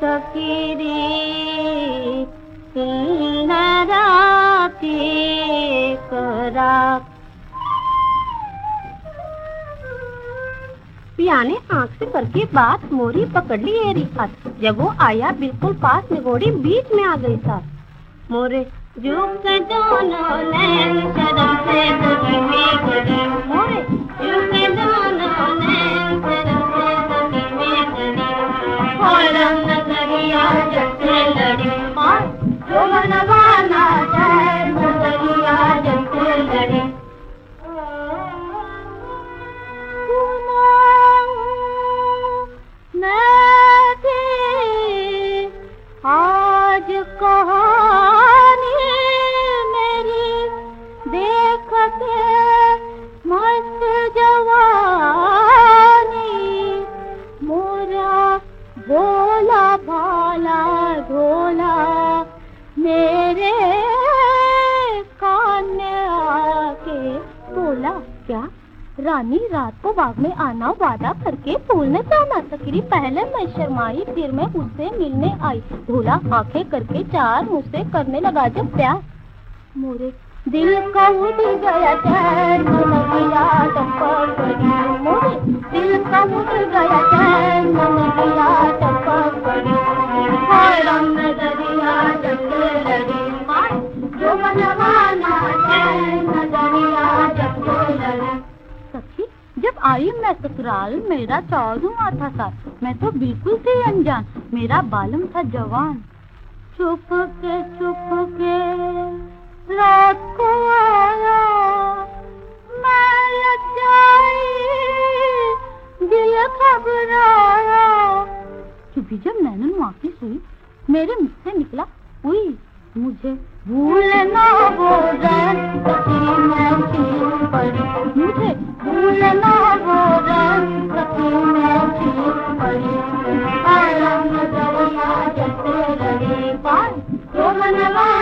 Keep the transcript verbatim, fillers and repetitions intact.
सकीरी नराती करा। पिया ने आंख से करके बात मोरी पकड़ ली एरी हाथ। जब वो आया बिल्कुल पास में घोड़ी बीच में आ गई साथ। मोरे झुक दोनों नैन शर्म से दबी में गड़ी। मोरे झुक दोनों नैन शर्म से दबी में गड़ी। और रंग नजरिया जब से लड़ी और जो मनवाना जाए नजरिया जब से लड़ी। आज कहानी मेरी देख के मस्त जवानी। मोरा भोला भाला ढोला मेरे कान में आके बोला क्या रानी रात को बाग में आना वादा करके फूल में जाना। सकीरी पहले मैं शर्माई फिर मैं उससे मिलने आई। भोला आंखें करके चार मुझसे करने लगा जब प्यार। मोरे दिल का उठ गया चैन मन गया टप्पर पड़ी। मोरे दिल का उठ गया चैन मन गया टप्पर पड़ी। रंग नजरिया जब से लड़ी जो मनवाना चैन नजरिया जब से लड़ी। जब आई मैं ससुराल मेरा चौदहवां था साल। मैं तो बिल्कुल थी अनजान मेरा बालम था जवान। चुप के चुप के रात को आया मैं लजाई दिल घबराया। चुपी जब नैनन वापिस हुई मेरे मुख से निकला हुई मुझे भूलना वो रंग सखी मैं छीन पड़ी। मुझे भूलना वो रंग सखी मैं छीन पड़ी। रंग नजरिया जब से लड़ी पार जो मनवा